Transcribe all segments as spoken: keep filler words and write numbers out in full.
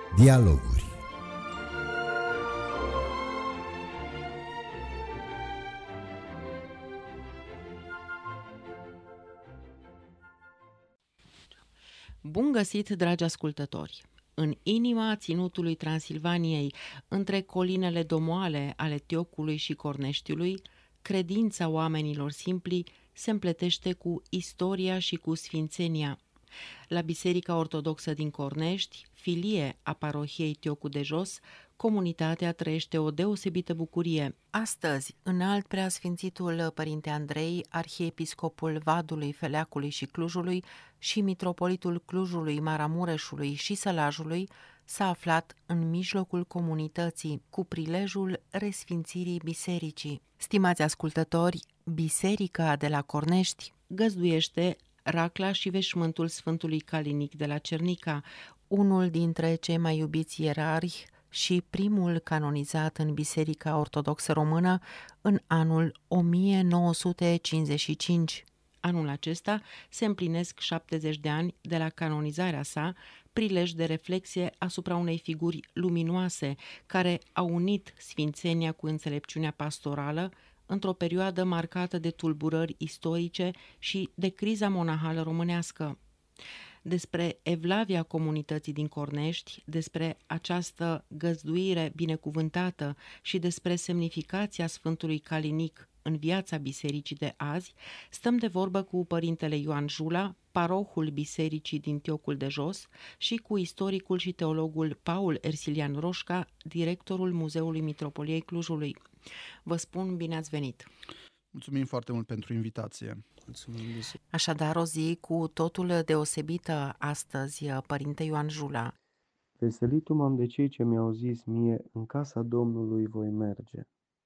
Dialoguri. Bun găsit, dragi ascultători! În inima ținutului Transilvaniei, între colinele domoale ale Tiocului și Corneștiului, credința oamenilor simpli se împletește cu istoria și cu sfințenia. La Biserica Ortodoxă din Cornești, filie a parohiei Tiocu de Jos, comunitatea trăiește o deosebită bucurie. Astăzi, înalt preasfințitul Părinte Andrei, arhiepiscopul Vadului, Feleacului și Clujului și mitropolitul Clujului, Maramureșului și Sălajului, s-a aflat în mijlocul comunității cu prilejul resfințirii bisericii. Stimați ascultători, Biserica de la Cornești găzduiește racla și veșmântul Sfântului Calinic de la Cernica, unul dintre cei mai iubiți ierarhi și primul canonizat în Biserica Ortodoxă Română în anul o mie nouă sute cincizeci și cinci. Anul acesta se împlinesc șaptezeci de ani de la canonizarea sa, prilej de reflexie asupra unei figuri luminoase care au unit sfințenia cu înțelepciunea pastorală într-o perioadă marcată de tulburări istorice și de criza monahală românească. Despre evlavia comunității din Cornești, despre această găzduire binecuvântată și despre semnificația Sfântului Calinic în viața bisericii de azi, stăm de vorbă cu părintele Ioan Jula, parohul bisericii din Tiocul de Jos, și cu istoricul și teologul Paul Ersilian Roșca, directorul Muzeului Mitropoliei Clujului. Vă spun bine ați venit! Mulțumim foarte mult pentru invitație. Mulțumim. Așadar, o zi cu totul deosebită astăzi, părinte Ioan Jula. Veselitul m-am de cei ce mi-au zis mie, în casa Domnului voi merge.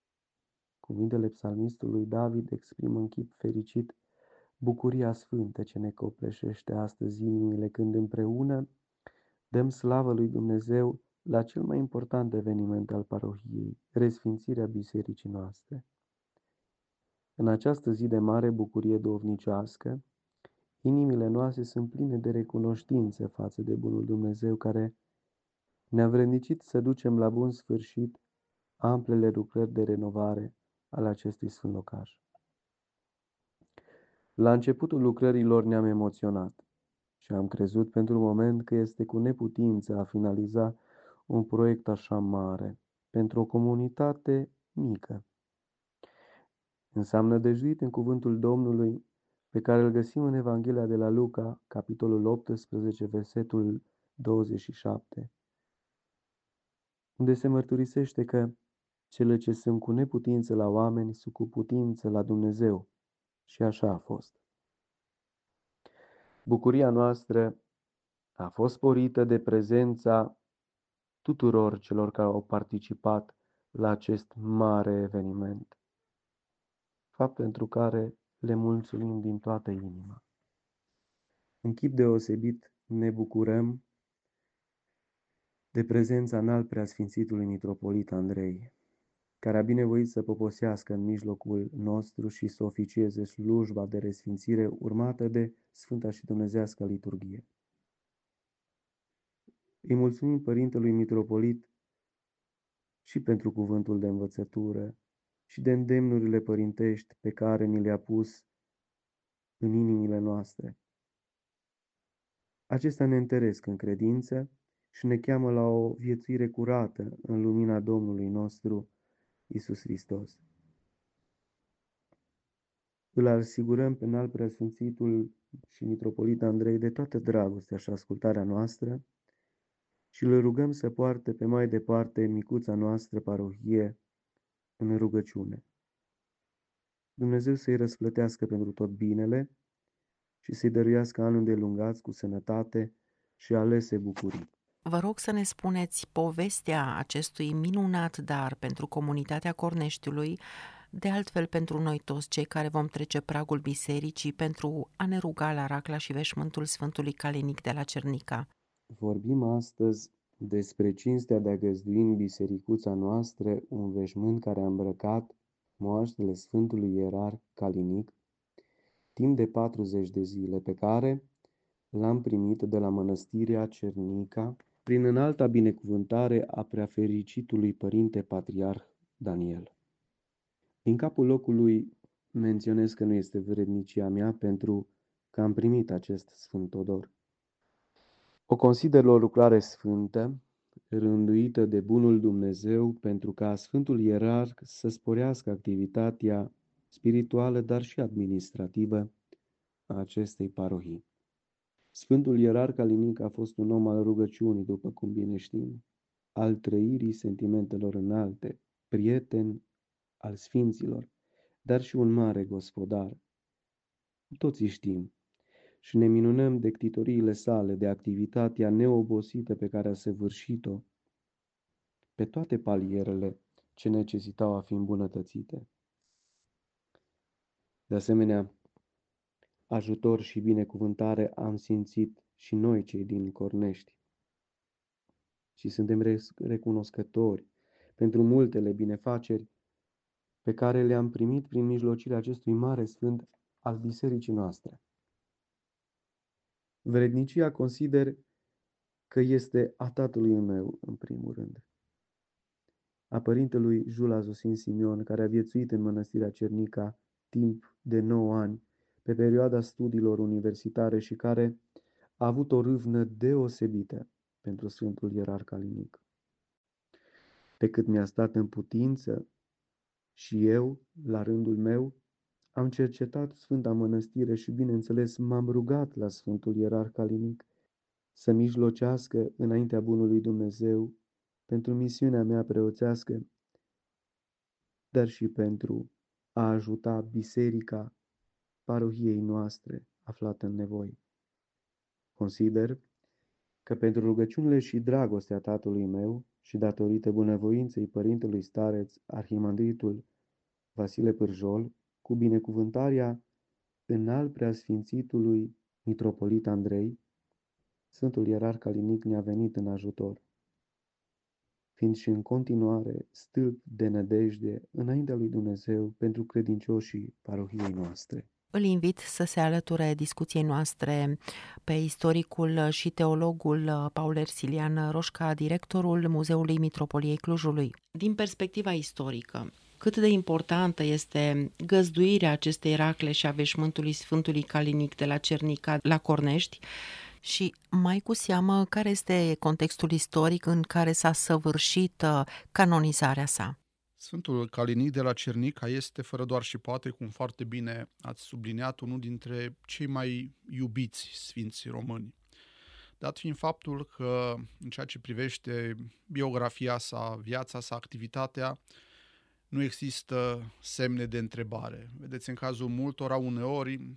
Cuvintele psalmistului David exprimă în chip fericit bucuria sfântă ce ne copleșește astăzi inimile când împreună dăm slavă lui Dumnezeu la cel mai important eveniment al parohiei, resfințirea bisericii noastre. În această zi de mare bucurie dovnicească, inimile noastre sunt pline de recunoștință față de bunul Dumnezeu care ne-a vrednicit să ducem la bun sfârșit amplele lucrări de renovare ale acestui sfânt locaș. La începutul lucrărilor ne-am emoționat și am crezut pentru un moment că este cu neputință a finaliza un proiect așa mare pentru o comunitate mică. Însă am nădăjduit în cuvântul Domnului pe care îl găsim în Evanghelia de la Luca, capitolul optsprezece, versetul douăzeci și șapte, unde se mărturisește că cele ce sunt cu neputință la oameni sunt cu putință la Dumnezeu. Și așa a fost. Bucuria noastră a fost sporită de prezența tuturor celor care au participat la acest mare eveniment, fapt pentru care le mulțumim din toată inima. În chip deosebit ne bucurăm de prezența înalt preasfințitului mitropolit Andrei, care a binevoit să poposească în mijlocul nostru și să oficieze slujba de resfințire urmată de Sfânta și Dumnezească liturghie. Îi mulțumim Părintelui Mitropolit și pentru cuvântul de învățătură și de îndemnurile părintești pe care ni le-a pus în inimile noastre. Acestea ne întăresc în credință și ne cheamă la o viețuire curată în lumina Domnului nostru, Iisus Hristos. Îl asigurăm pe înalt preasfințitul și mitropolit Andrei de toată dragostea și ascultarea noastră și îl rugăm să poarte pe mai departe micuța noastră parohie în rugăciune. Dumnezeu să-i răsplătească pentru tot binele și să-i dăruiască ani îndelungați cu sănătate și alese bucurii. Vă rog să ne spuneți povestea acestui minunat dar pentru comunitatea Corneștiului, de altfel pentru noi toți cei care vom trece pragul bisericii pentru a ne ruga la racla și veșmântul Sfântului Calinic de la Cernica. Vorbim astăzi despre cinstea de a găzdui în bisericuța noastră un veșmânt care a îmbrăcat moaștele Sfântului Ierarh Calinic timp de patruzeci de zile, pe care l-am primit de la mănăstirea Cernica prin înalta binecuvântare a preafericitului Părinte Patriarh Daniel. Din capul locului menționez că nu este vrednicia mea pentru că am primit acest Sfânt Odor. O consider o lucrare sfântă, rânduită de bunul Dumnezeu pentru ca Sfântul Ierarh să sporească activitatea spirituală, dar și administrativă a acestei parohii. Sfântul Ierarh Calinic a fost un om al rugăciunii, după cum bine știm, al trăirii sentimentelor înalte, prieten al sfinților, dar și un mare gospodar. Toți știm și ne minunăm de ctitoriile sale, de activitatea neobosită pe care a săvârșit-o pe toate palierele ce necesitau a fi îmbunătățite. De asemenea, ajutor și binecuvântare am simțit și noi cei din Cornești și suntem recunoscători pentru multele binefaceri pe care le-am primit prin mijlocirea acestui mare sfânt al bisericii noastre. Vrednicia consider că este a tatălui meu, în primul rând, a părintelui Jula Zosin Simion, care a viețuit în mănăstirea Cernica timp de nouă ani, pe perioada studiilor universitare și care a avut o râvnă deosebită pentru Sfântul Ierarh Calinic. Pe cât mi-a stat în putință, și eu, la rândul meu, am cercetat Sfânta Mănăstire și, bineînțeles, m-am rugat la Sfântul Ierarh Calinic să mijlocească înaintea bunului Dumnezeu pentru misiunea mea preoțească, dar și pentru a ajuta biserica parohiei noastre aflată în nevoie. Consider că pentru rugăciunile și dragostea tatălui meu și datorită bunăvoinței părintelui stareț, arhimandritul Vasile Pârjol, cu binecuvântarea înalt preasfințitului mitropolit Andrei, Sfântul Ierarh Calinic ne-a venit în ajutor, fiind și în continuare stâlp de nădejde înaintea lui Dumnezeu pentru credincioșii parohiei noastre. Îl invit să se alăture discuției noastre pe istoricul și teologul Paul Ersilian Roșca, directorul Muzeului Mitropoliei Clujului. Din perspectiva istorică, cât de importantă este găzduirea acestei racle și a veșmântului Sfântului Calinic de la Cernica la Cornești și mai cu seamă care este contextul istoric în care s-a săvârșit canonizarea sa? Sfântul Calinic de la Cernica este, fără doar și poate, cum foarte bine ați subliniat, unul dintre cei mai iubiți sfinți români. Dat fiind faptul că, în ceea ce privește biografia sa, viața sa, activitatea, nu există semne de întrebare. Vedeți, în cazul multora, uneori,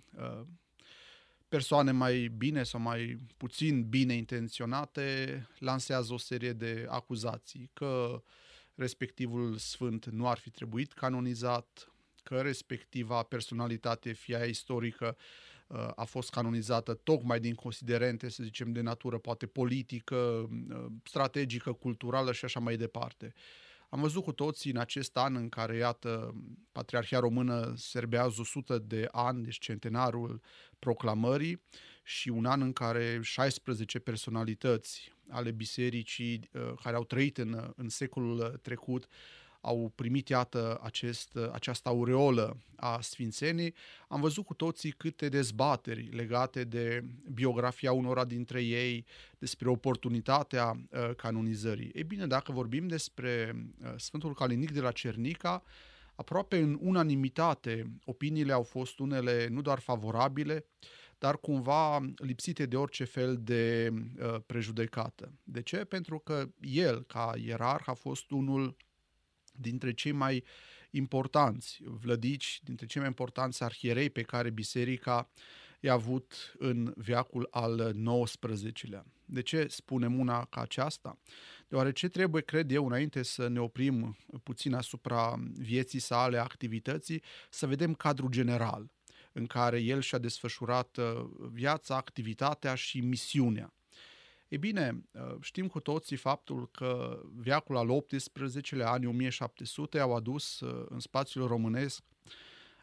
persoane mai bine sau mai puțin bine intenționate lansează o serie de acuzații că respectivul sfânt nu ar fi trebuit canonizat, că respectiva personalitate, fie ea istorică, a fost canonizată tocmai din considerente, să zicem, de natură poate politică, strategică, culturală și așa mai departe. Am văzut cu toții în acest an în care, iată, Patriarhia Română serbează o sută de ani, deci centenarul proclamării, și un an în care șaisprezece personalități ale bisericii care au trăit în, în secolul trecut au primit, iată, acest, această aureolă a sfințenii. Am văzut cu toții câte dezbateri legate de biografia unora dintre ei, despre oportunitatea uh, canonizării. Ei bine, dacă vorbim despre uh, Sfântul Calinic de la Cernica, aproape în unanimitate opiniile au fost unele nu doar favorabile, dar cumva lipsite de orice fel de uh, prejudecată. De ce? Pentru că el, ca ierarh, a fost unul dintre cei mai importanți vlădici, dintre cei mai importanți arhierei pe care biserica i-a avut în veacul al nouăsprezecelea. De ce spunem una ca aceasta? Deoarece trebuie, cred eu, înainte să ne oprim puțin asupra vieții sale, activității, să vedem cadrul general în care el și-a desfășurat viața, activitatea și misiunea. Ei bine, știm cu toții faptul că veacul al optsprezecelea, anii o mie șapte sute, au adus în spațiul românesc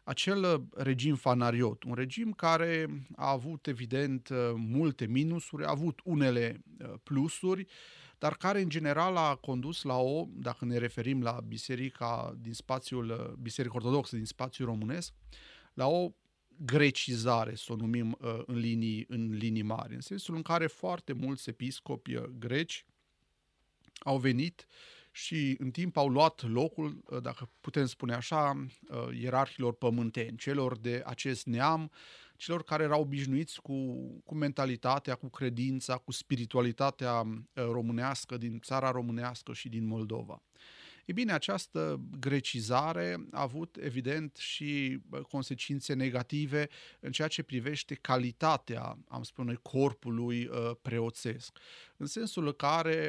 acel regim fanariot, un regim care a avut evident multe minusuri, a avut unele plusuri, dar care în general a condus la o, dacă ne referim la biserica din spațiul, biserica ortodoxă din spațiul românesc, la o grecizare, să o numim în linii, în linii mari, în sensul în care foarte mulți episcopi greci au venit și în timp au luat locul, dacă putem spune așa, ierarhilor pământeni, celor de acest neam, celor care erau obișnuiți cu, cu mentalitatea, cu credința, cu spiritualitatea românească din țara românească și din Moldova. Ei bine, această grecizare a avut evident și consecințe negative în ceea ce privește calitatea, am spune, corpului preoțesc, în sensul în care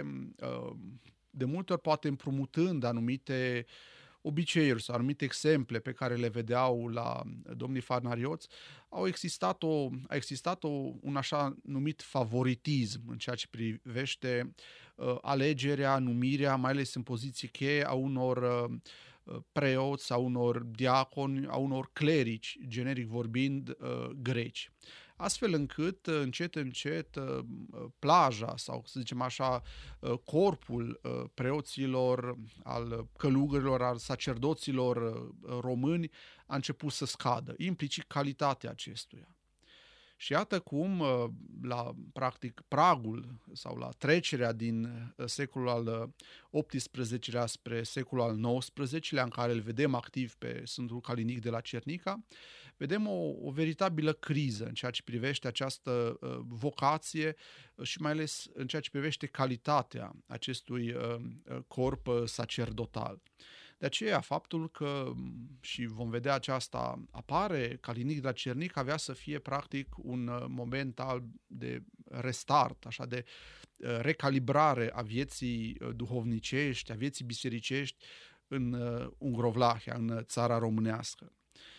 de multe ori poate împrumutând anumite obiceiuri sau anumite exemple pe care le vedeau la domnii fanarioți, au existat o, a existat o, un așa numit favoritism în ceea ce privește uh, alegerea, numirea, mai ales în poziții cheie, a unor uh, preoți, a unor diaconi, a unor clerici, generic vorbind, uh, greci. Astfel încât, încet, încet, plaja sau, să zicem așa, corpul preoților, al călugărilor, al sacerdoților români a început să scadă, implicit calitatea acestuia. Și iată cum, la practic pragul sau la trecerea din secolul al optsprezecelea spre secolul al nouăsprezecelea, în care îl vedem activ pe Sfântul Calinic de la Cernica, vedem o, o veritabilă criză în ceea ce privește această uh, vocație și mai ales în ceea ce privește calitatea acestui uh, corp sacerdotal. De aceea, faptul că, și vom vedea aceasta apare, Calinic de la Cernic avea să fie practic un moment al de restart, așa de recalibrare a vieții duhovnicești, a vieții bisericești în Ungrovlahia, în țara românească.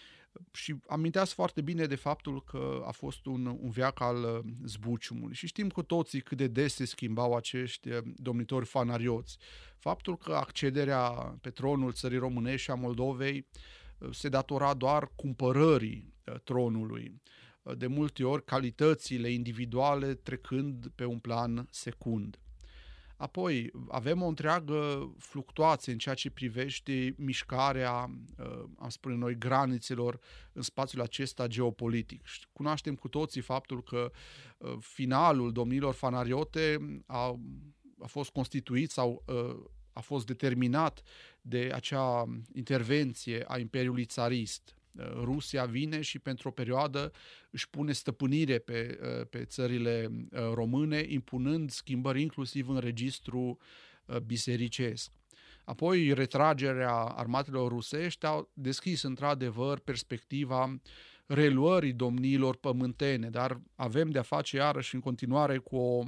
Și aminteați foarte bine de faptul că a fost un, un veac al zbuciumului și știm cu toții cât de des se schimbau acești domnitori fanarioți. Faptul că accederea pe tronul țării românești și a Moldovei se datora doar cumpărării tronului, de multe ori calitățile individuale trecând pe un plan secund. Apoi avem o întreagă fluctuație în ceea ce privește mișcarea, am spune noi, granițelor în spațiul acesta geopolitic. Cunoaștem cu toții faptul că finalul domnilor fanariote a, a fost constituit sau a fost determinat de acea intervenție a Imperiului Țarist. Rusia vine și pentru o perioadă își pune stăpânire pe, pe țările române, impunând schimbări inclusiv în registru bisericesc. Apoi, retragerea armatelor rusești a deschis într-adevăr perspectiva reluării domniilor pământene, dar avem de-a face iarăși în continuare cu o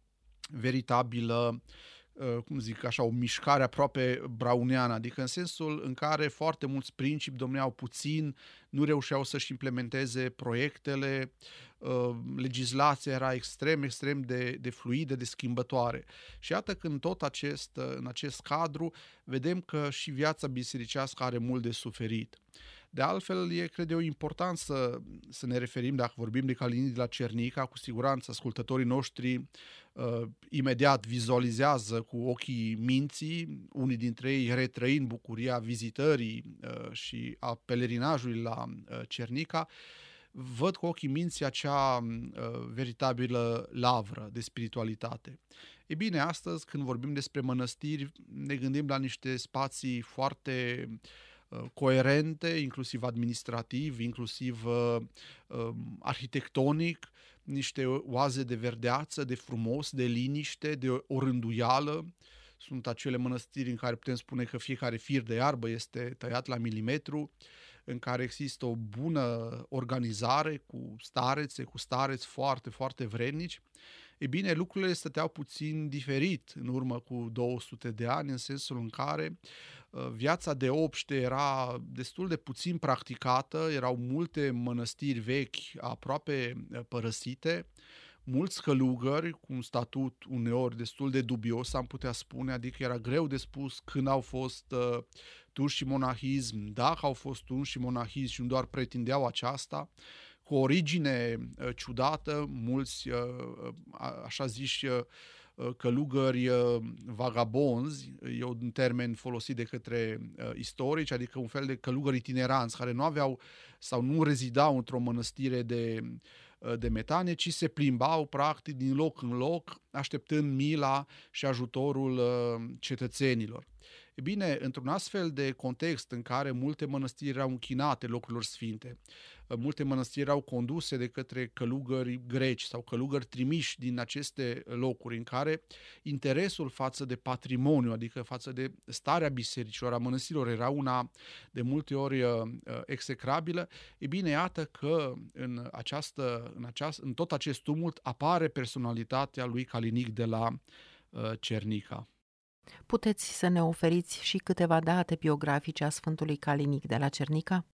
veritabilă, cum zic așa, o mișcare aproape browniană, adică în sensul în care foarte mulți principi domneau puțin, nu reușeau să-și implementeze proiectele, legislația era extrem, extrem de, de fluidă, de schimbătoare. Și iată că în tot acest, în acest cadru vedem că și viața bisericească are mult de suferit. De altfel, e, cred eu, important să, să ne referim, dacă vorbim de Calinic de la Cernica, cu siguranță ascultătorii noștri uh, imediat vizualizează cu ochii minții, unii dintre ei retrăind bucuria vizitării uh, și a pelerinajului la uh, Cernica, văd cu ochii minții acea uh, veritabilă lavră de spiritualitate. E bine, astăzi, când vorbim despre mănăstiri, ne gândim la niște spații foarte coerente, inclusiv administrativ, inclusiv uh, uh, arhitectonic, niște oaze de verdeață, de frumos, de liniște, de o rânduială. Sunt acele mănăstiri în care putem spune că fiecare fir de iarbă este tăiat la milimetru, în care există o bună organizare cu starețe, cu stareți foarte, foarte vrednici. E bine, lucrurile stăteau puțin diferit în urmă cu două sute de ani, în sensul în care viața de obște era destul de puțin practicată, erau multe mănăstiri vechi aproape părăsite, mulți călugări cu un statut uneori destul de dubios, am putea spune, adică era greu de spus când au fost unși și monahism, dacă au fost unși și monahism și nu doar pretindeau aceasta, cu origine uh, ciudată, mulți, uh, așa ziși, uh, călugări uh, vagabonzi, e un termen folosit de către uh, istorici, adică un fel de călugări itineranți care nu aveau sau nu rezidau într-o mănăstire de, uh, de metanie, ci se plimbau practic din loc în loc, așteptând mila și ajutorul uh, cetățenilor. E bine, într-un astfel de context în care multe mănăstiri erau închinate locurilor sfinte, multe mănăstiri erau conduse de către călugări greci sau călugări trimiși din aceste locuri, în care interesul față de patrimoniu, adică față de starea bisericilor, a mănăstirilor, era una de multe ori execrabilă, e bine, iată că în, această, în, aceast, în tot acest tumult apare personalitatea lui Calinic de la uh, Cernica. Puteți să ne oferiți și câteva date biografice a Sfântului Calinic de la Cernica?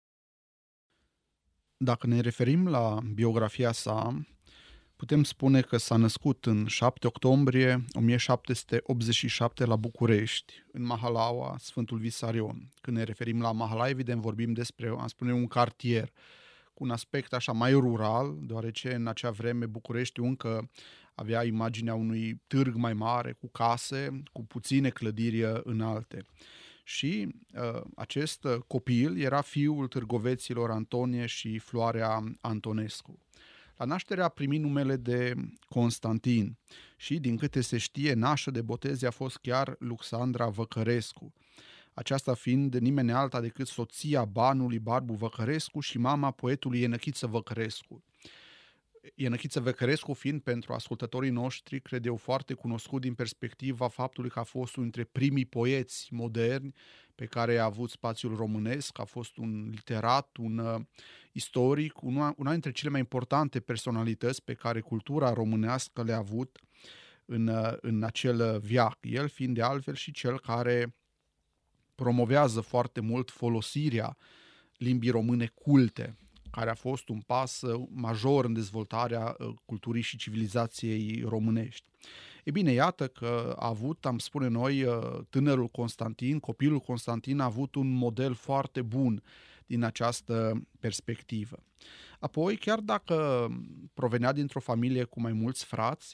Dacă ne referim la biografia sa, putem spune că s-a născut în șapte octombrie o mie șapte sute optzeci și șapte la București, în Mahalaua, Sfântul Visarion. Când ne referim la Mahala, evident vorbim despre, am spune, un cartier cu un aspect așa mai rural, deoarece în acea vreme Bucureștiul încă avea imaginea unui târg mai mare, cu case, cu puține clădiri înalte. Și uh, acest copil era fiul târgoveților Antonie și Floarea Antonescu. La naștere a primit numele de Constantin și, din câte se știe, nașă de botez a fost chiar Luxandra Văcărescu, aceasta fiind nimeni alta decât soția banului Barbu Văcărescu și mama poetului Enăchiță Văcărescu. Enăchiță Văcărescu fiind pentru ascultătorii noștri, cred eu, foarte cunoscut din perspectiva faptului că a fost unul dintre primii poeți moderni pe care a avut spațiul românesc, a fost un literat, un uh, istoric, una, una dintre cele mai importante personalități pe care cultura românească le-a avut în, uh, în acel veac. El fiind de altfel și cel care promovează foarte mult folosirea limbii române culte, care a fost un pas major în dezvoltarea culturii și civilizației românești. E bine, iată că a avut, am spune noi, tânărul Constantin, copilul Constantin a avut un model foarte bun din această perspectivă. Apoi, chiar dacă provenea dintr-o familie cu mai mulți frați,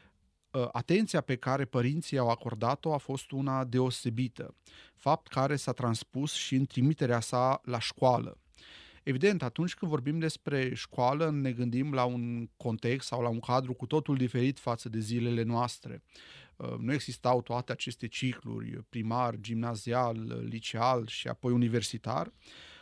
atenția pe care părinții au acordat-o a fost una deosebită, fapt care s-a transpus și în trimiterea sa la școală. Evident, atunci când vorbim despre școală, ne gândim la un context sau la un cadru cu totul diferit față de zilele noastre. Nu existau toate aceste cicluri, primar, gimnazial, liceal și apoi universitar,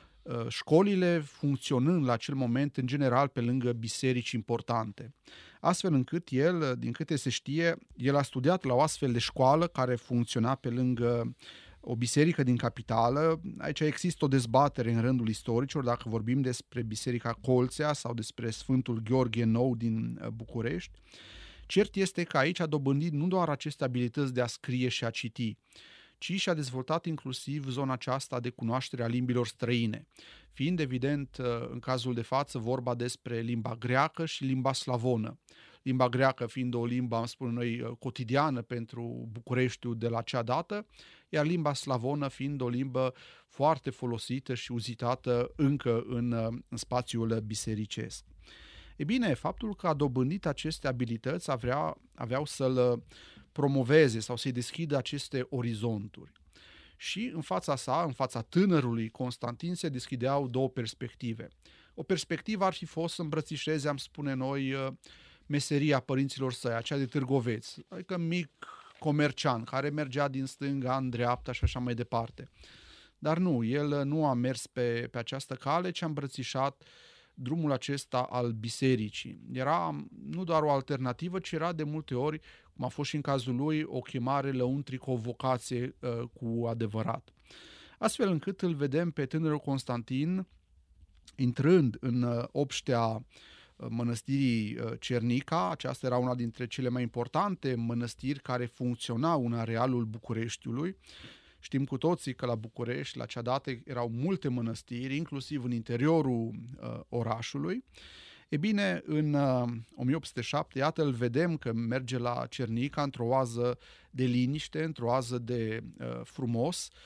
școlile funcționând la acel moment în general pe lângă biserici importante. Astfel încât el, din câte se știe, el a studiat la o astfel de școală care funcționa pe lângă o biserică din capitală. Aici există o dezbatere în rândul istoricilor dacă vorbim despre Biserica Colțea sau despre Sfântul Gheorghe Nou din București. Cert este că aici a dobândit nu doar aceste abilități de a scrie și a citi, ci și-a dezvoltat inclusiv zona aceasta de cunoaștere a limbilor străine, fiind evident în cazul de față vorba despre limba greacă și limba slavonă. Limba greacă fiind o limbă, am spune noi, cotidiană pentru Bucureștiul de la acea dată, iar limba slavonă fiind o limbă foarte folosită și uzitată încă în, în spațiul bisericesc. E bine, faptul că a dobândit aceste abilități avea, aveau să-l promoveze sau să-i deschidă aceste orizonturi. Și în fața sa, în fața tânărului Constantin, se deschideau două perspective. O perspectivă ar fi fost să îmbrățișeze, am spune noi, meseria părinților săi, aceea de târgoveț, adică mic comerciant care mergea din stânga în dreapta și așa mai departe. Dar nu, el nu a mers pe, pe această cale, ci a îmbrățișat drumul acesta al bisericii. Era nu doar o alternativă, ci era de multe ori, cum a fost și în cazul lui, o chemare lăuntrică, o vocație uh, cu adevărat. Astfel încât îl vedem pe tânărul Constantin intrând în uh, obștea mănăstirii Cernica. Aceasta era una dintre cele mai importante mănăstiri care funcționau în arealul Bucureștiului. Știm cu toții că la București, la acea dată, erau multe mănăstiri, inclusiv în interiorul uh, orașului. E bine, în uh, o mie opt sute șapte, iată, îl vedem că merge la Cernica într-o oază de liniște, într-o oază de uh, frumos,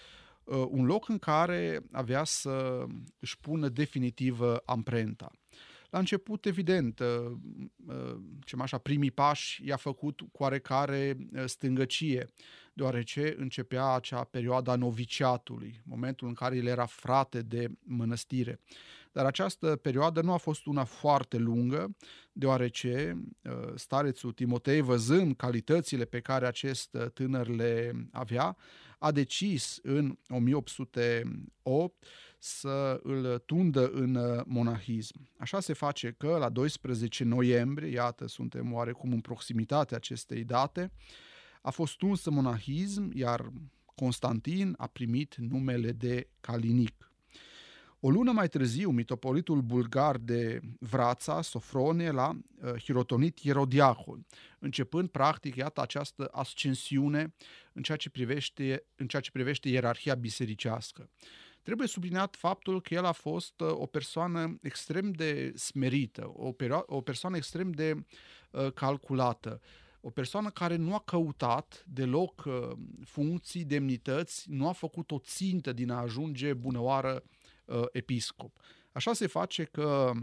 un loc în care avea să își pună definitiv amprenta. La început, evident, ce așa, primii pași i-a făcut cu oarecare stângăcie, deoarece începea acea perioadă a noviciatului, momentul în care el era frate de mănăstire. Dar această perioadă nu a fost una foarte lungă, deoarece starețul Timotei, văzând calitățile pe care acest tânăr le avea, a decis în o mie opt sute opt să îl tundă în monahism. Așa se face că la doisprezece noiembrie, iată, suntem oarecum în proximitatea acestei date, a fost tuns în monahism, iar Constantin a primit numele de Calinic. O lună mai târziu, mitropolitul bulgar de Vrața, Sofronie, l-a hirotonit ierodiacon, începând practic, iată, această ascensiune în ceea ce privește, în ceea ce privește ierarhia bisericească. Trebuie subliniat faptul că el a fost o persoană extrem de smerită, o, perio- o persoană extrem de uh, calculată, o persoană care nu a căutat deloc uh, funcții, demnități, nu a făcut o țintă din a ajunge bunăoară uh, episcop. Așa se face că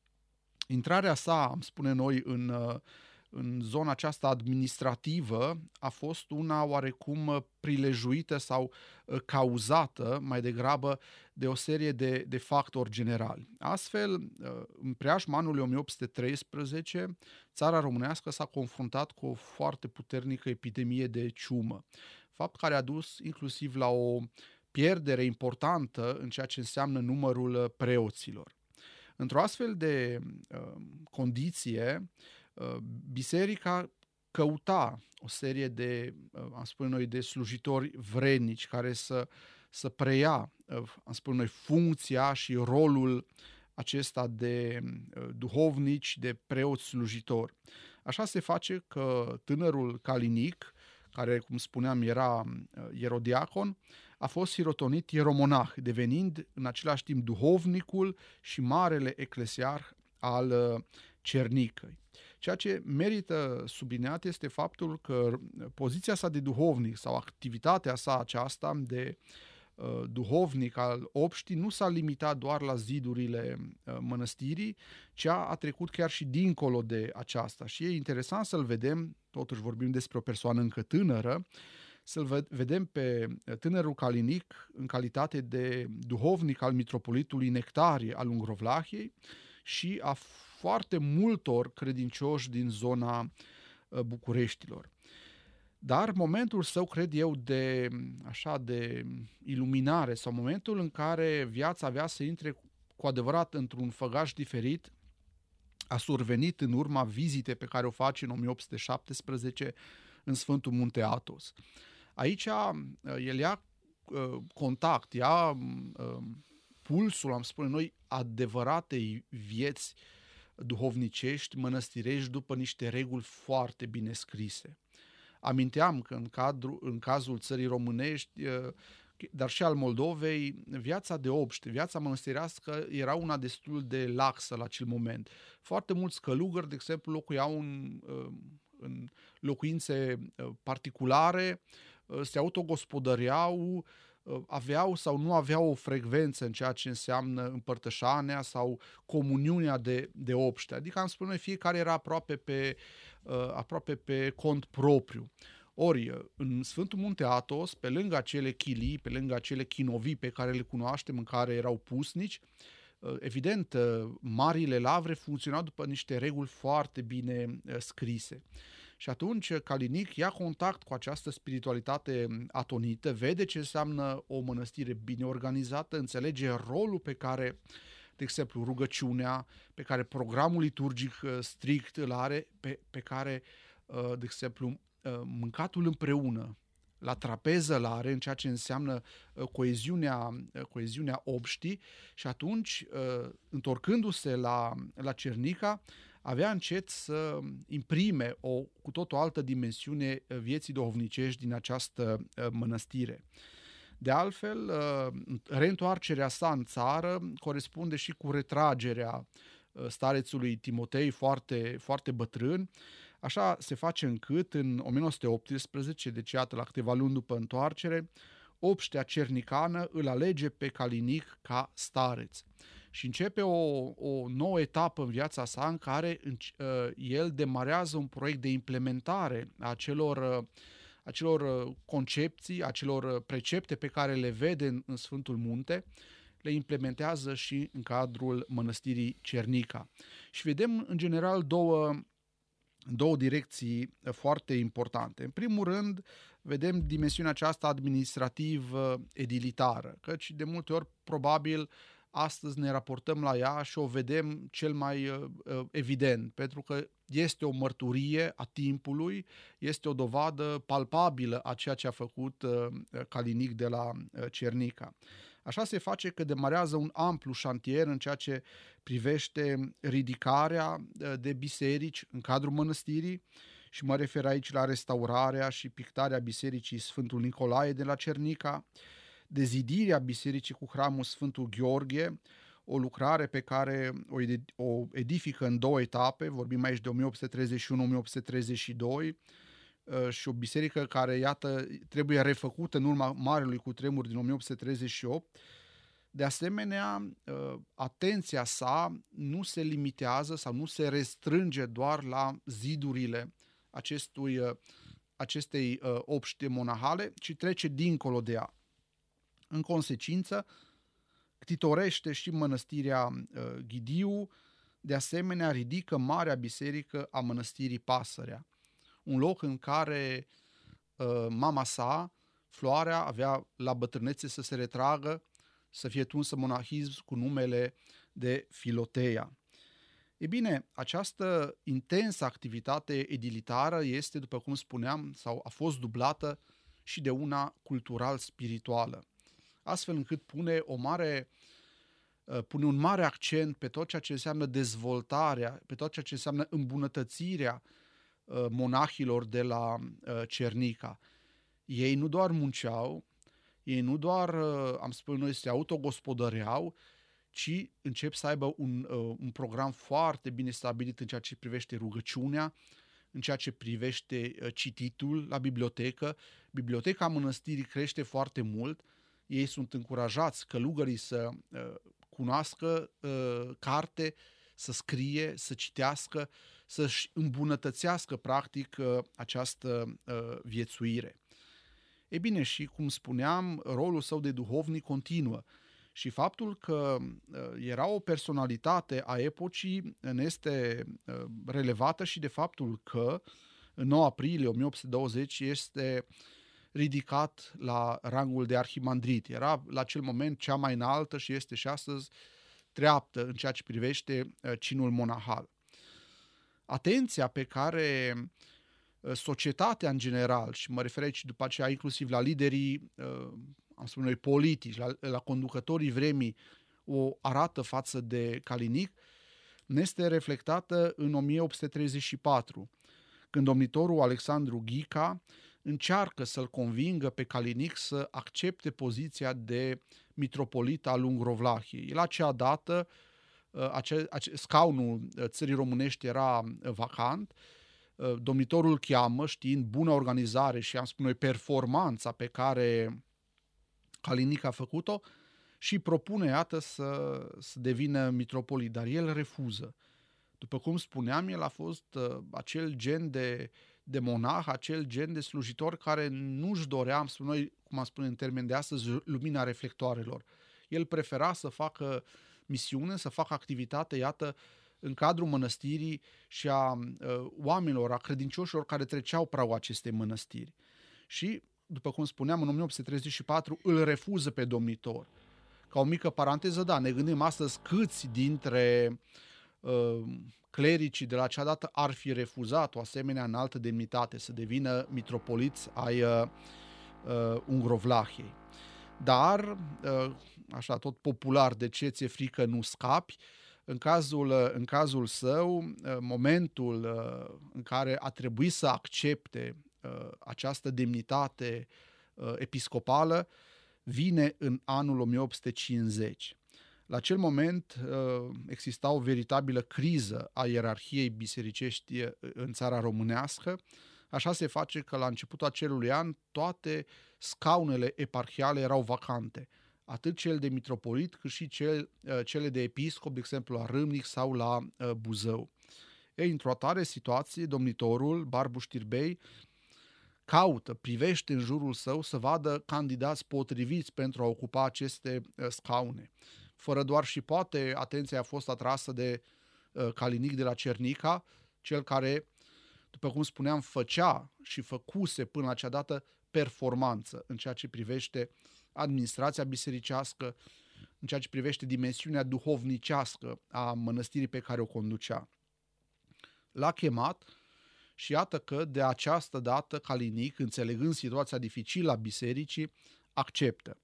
intrarea sa, am spune noi, în, uh, în zona aceasta administrativă a fost una oarecum prilejuită sau uh, cauzată mai degrabă de o serie de, de factori generali. Astfel, uh, în preajma anului o mie opt sute treisprezece, țara românească s-a confruntat cu o foarte puternică epidemie de ciumă, fapt care a dus inclusiv la o pierdere importantă în ceea ce înseamnă numărul preoților. Într-o astfel de uh, condiție, uh, biserica căuta o serie de, uh, am spune noi, de slujitori vrednici care să, să preia, uh, am spune noi, funcția și rolul acesta de uh, duhovnici, de preoți slujitori. Așa se face că tânărul Calinic, care, cum spuneam, era uh, ierodiacon, a fost hirotonit ieromonah, devenind în același timp duhovnicul și marele eclesiarh al uh, Cernicăi. Ceea ce merită subliniat este faptul că poziția sa de duhovnic sau activitatea sa aceasta de uh, duhovnic al obștii nu s-a limitat doar la zidurile uh, mănăstirii, ci a, a trecut chiar și dincolo de aceasta. Și e interesant să-l vedem, totuși vorbim despre o persoană încă tânără, să-l vedem pe tânărul Calinic în calitate de duhovnic al mitropolitului Nectarie al Ungrovlahiei și a foarte multor credincioși din zona Bucureștilor. Dar momentul său, cred eu, de, așa, de iluminare sau momentul în care viața avea să intre cu adevărat într-un făgaș diferit, a survenit în urma vizite pe care o face în o mie opt sute șaptesprezece în Sfântul Munte Athos. Aici el ia contact, ia pulsul, am spune noi, adevăratei vieți duhovnicești, mănăstirești, după niște reguli foarte bine scrise. Aminteam că în, cadru, în cazul țării românești, dar și al Moldovei, viața de obște, viața mănăstirească era una destul de laxă la acel moment. Foarte mulți călugări, de exemplu, locuiau în, în locuințe particulare, se autogospodăreau, aveau sau nu aveau o frecvență în ceea ce înseamnă împărtășania sau comuniunea de, de obște. Adică, am spune, fiecare era aproape pe, aproape pe cont propriu. Ori, în Sfântul Munte Athos, pe lângă acele chilii, pe lângă acele chinovii pe care le cunoaștem, în care erau pusnici, evident, marile lavre funcționau după niște reguli foarte bine scrise. Și atunci Calinic ia contact cu această spiritualitate atonită, vede ce înseamnă o mănăstire bine organizată, înțelege rolul pe care, de exemplu, rugăciunea, pe care programul liturgic strict îl are, pe, pe care, de exemplu, mâncatul împreună, la trapeză la are, în ceea ce înseamnă coeziunea, coeziunea obștii, și atunci, întorcându-se la, la Cernica, avea încet să imprime o cu tot o altă dimensiune vieții duhovnicești din această mănăstire. De altfel, reîntoarcerea sa în țară corespunde și cu retragerea starețului Timotei, foarte, foarte bătrân. Așa se face încât în o mie nouă sute optsprezece, deci iată la câteva luni după întoarcere, obștea cernicană îl alege pe Calinic ca stareț. Și începe o, o nouă etapă în viața sa în care uh, el demarează un proiect de implementare a acelor, uh, acelor concepții, acelor precepte pe care le vede în, în Sfântul Munte, le implementează și în cadrul mănăstirii Cernica. Și vedem în general două, două direcții foarte importante. În primul rând, vedem dimensiunea aceasta administrativ-edilitară, căci de multe ori probabil astăzi ne raportăm la ea și o vedem cel mai uh, evident, pentru că este o mărturie a timpului, este o dovadă palpabilă a ceea ce a făcut uh, Calinic de la uh, Cernica. Așa se face că demarează un amplu șantier în ceea ce privește ridicarea uh, de biserici în cadrul mănăstirii, și mă refer aici la restaurarea și pictarea bisericii Sfântul Nicolae de la Cernica, dezidirea bisericii cu hramul Sfântul Gheorghe, o lucrare pe care o edifică în două etape, vorbim aici de o mie opt sute treizeci și unu - o mie opt sute treizeci și doi, și o biserică care, iată, trebuie refăcută în urma marelui cutremur din o mie opt sute treizeci și opt. De asemenea, atenția sa nu se limitează sau nu se restrânge doar la zidurile acestui, acestei obște monahale, ci trece dincolo de ea. În consecință, ctitorește și mănăstirea Ghidiu, de asemenea ridică marea biserică a mănăstirii Pasărea, un loc în care uh, mama sa, Floarea, avea la bătrânețe să se retragă, să fie tunsă monahism cu numele de Filoteia. E bine, această intensă activitate edilitară este, după cum spuneam, sau a fost dublată și de una cultural-spirituală, astfel încât pune, o mare, pune un mare accent pe tot ceea ce înseamnă dezvoltarea, pe tot ceea ce înseamnă îmbunătățirea monahilor de la Cernica. Ei nu doar munceau, ei nu doar, am spus noi, se autogospodăreau, ci încep să aibă un, un program foarte bine stabilit în ceea ce privește rugăciunea, în ceea ce privește cititul la bibliotecă. Biblioteca mănăstirii crește foarte mult, ei sunt încurajați, călugării, să uh, cunoască uh, carte, să scrie, să citească, să-și îmbunătățească practic uh, această uh, viețuire. E bine, și cum spuneam, rolul său de duhovnic continuă și faptul că uh, era o personalitate a epocii ne este uh, relevată și de faptul că în nouă aprilie o mie opt sute douăzeci este ridicat la rangul de arhimandrit. Era la acel moment cea mai înaltă și este și astăzi treaptă în ceea ce privește cinul monahal. Atenția pe care societatea în general, și mă refer aici după aceea inclusiv la liderii, am spus noi, politici, la, la conducătorii vremii, o arată față de Calinic, ne este reflectată în o mie opt sute treizeci și patru, când domnitorul Alexandru Ghica încearcă să-l convingă pe Calinic să accepte poziția de mitropolit al Ungrovlahiei. La acea dată, ace, ace, scaunul țării românești era vacant, domnitorul îl cheamă, știind bună organizare și, am spus noi, performanța pe care Calinic a făcut-o, și propune, iată, să, să devină mitropolit, dar el refuză. După cum spuneam, el a fost uh, acel gen de, de monah, acel gen de slujitor care nu-și dorea, am spus noi, cum am spune în termeni de astăzi, lumina reflectoarelor. El prefera să facă misiune, să facă activitate, iată, în cadrul mănăstirii și a uh, oamenilor, a credincioșilor care treceau pragul acestei mănăstiri. Și, după cum spuneam, în o mie opt sute treizeci și patru îl refuză pe domnitor. Ca o mică paranteză, da, ne gândim astăzi câți dintre uh, clericii de la acea dată ar fi refuzat o asemenea înaltă demnitate, să devină mitropoliți ai uh, uh, Ungrovlahiei. Dar, uh, așa tot popular, de ce ți-e frică nu scapi, în cazul, uh, în cazul său, uh, momentul uh, în care a trebuit să accepte uh, această demnitate uh, episcopală, vine în anul o mie opt sute cincizeci. La acel moment exista o veritabilă criză a ierarhiei bisericești în țara românească. Așa se face că la începutul acelui an toate scaunele eparhiale erau vacante, atât cel de mitropolit cât și cel, cele de episcop, de exemplu la Râmnic sau la Buzău. Ei, într-o atare situație, domnitorul Barbu Știrbei caută, privește în jurul său să vadă candidați potriviți pentru a ocupa aceste scaune. Fără doar și poate, atenția a fost atrasă de Calinic de la Cernica, cel care, după cum spuneam, făcea și făcuse până la acea dată performanță în ceea ce privește administrația bisericească, în ceea ce privește dimensiunea duhovnicească a mănăstirii pe care o conducea. L-a chemat și iată că de această dată Calinic, înțelegând situația dificilă a bisericii, acceptă.